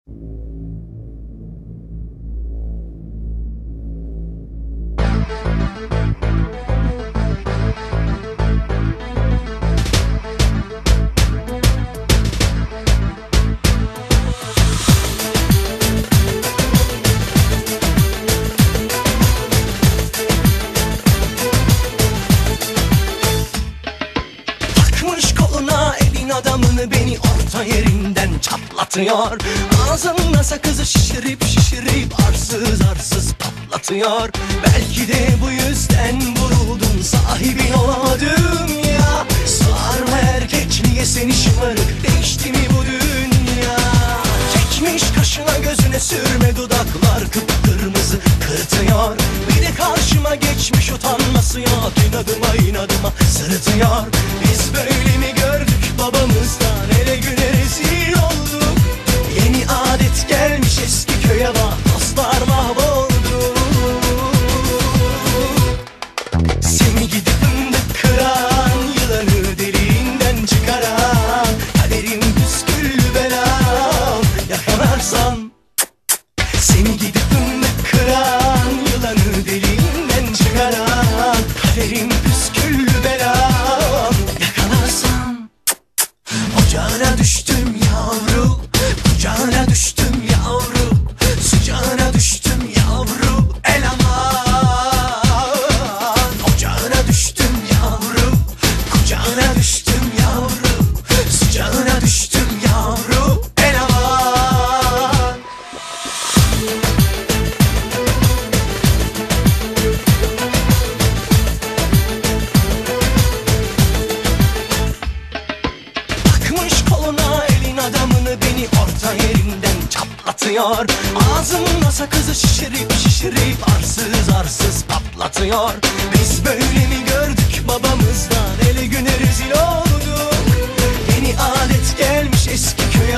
Takmış koluna elin adamını, beni orta yerinden çatlatıyor. Ağzımda sakızı şişirip şişirip arsız arsız patlatıyor. Belki de bu yüzden vuruldum, sahibin olamadım ya. Sarma erkek, niye seni şımarık, değişti mi bu dünya? Çekmiş kaşına gözüne sürme, dudaklar kıpkırmızı kırıtıyor. Bir de karşıma geçmiş, utanması yok, inadıma inadıma sırıtıyor. Biz böyle mi gördük babamızdan, ele güne rezil olduk. Yeni adet gelmiş eski köye, bak dostlar mahvoldu. Seni gidip fındık kıran, yılanı deliğinden çıkaran, kaderim püsküllü belam, yakalarsan. Seni gidip fındık kıran, yılanı deliğinden çıkaran, kaderim püsküllü belam, yakalarsan. Ocağına düştüm yavru, kucağına düştüm yavru, sıcağına düştüm yavru, el aman. Ocağına düştüm yavru, kucağına düştüm yavru, sıcağına düştüm yavru, el aman. Takmış koluna elin adamını, beni orta yerinden çatlatıyor. Ağzımda sakızı şişirip şişirip arsız arsız patlatıyor. Biz böyle mi gördük babamızdan, ele güne rezil olduk. Yeni adet gelmiş eski köye,